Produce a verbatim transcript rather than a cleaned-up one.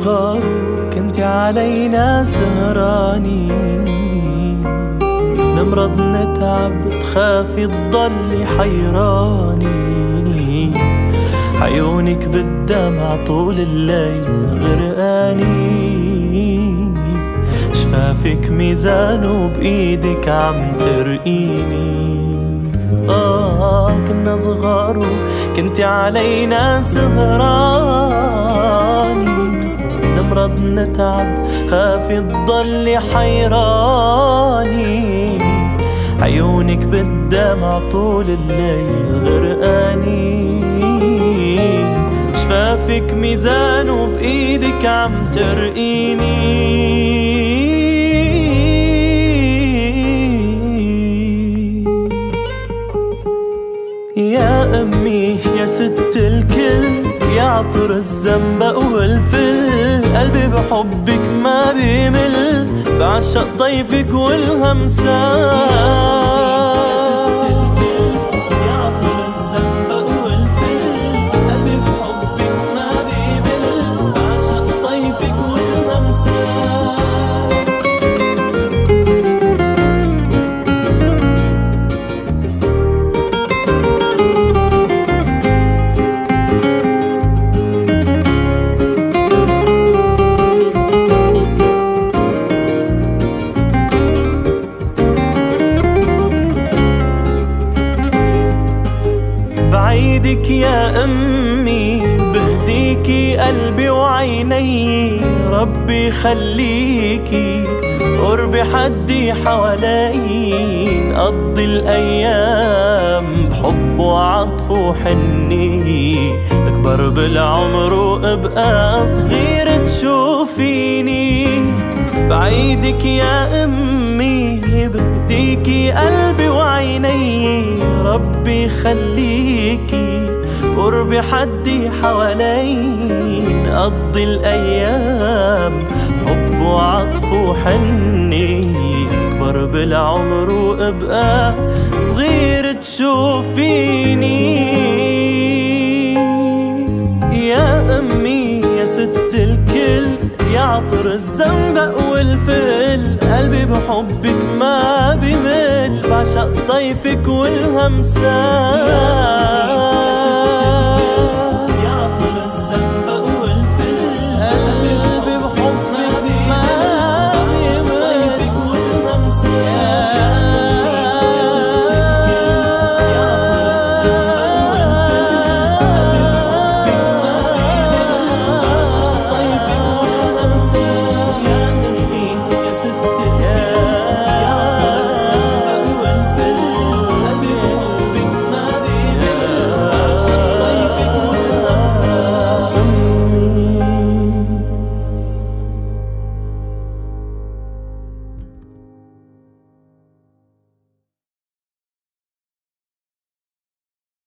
صغار كنت علينا سهراني، نمرض نتعب تخافي تضلي حيراني، عيونك بالدمع طول الليل غرقاني، شفافك ميزان وبإيدك عم ترقيني. آه كنا صغار وكنتي علينا سهراني، نمرض نتعب خافي تضلي حيراني، عيونك بالدمع طول الليل غرقاني، شفافك ميزان وبإيدك عم ترقيني. يا أمي يا ست الكل، يا عطر الزنبق والفل، قلبي بحبك ما بيمل، بعشق طيفك والهمسان. بعيدك يا أمي بهديكي قلبي وعيني، ربي خليكي قربي حدي حوالي، نقضي الأيام بحب وعطف وحني، أكبر بالعمر وأبقى صغير تشوفيني. بعيدك يا أمي بهديكي قلبي وعيني، ربي خليكي قربي حدي حوالي، نقضي الأيام حب وعطف وحني، أكبر بالعمر وأبقى صغير تشوفيني. يا أمي يا ست الكل، يا عطر الزنبق والفل، قلبي بحبك ما بمل، بعشق طيفك والهمسان.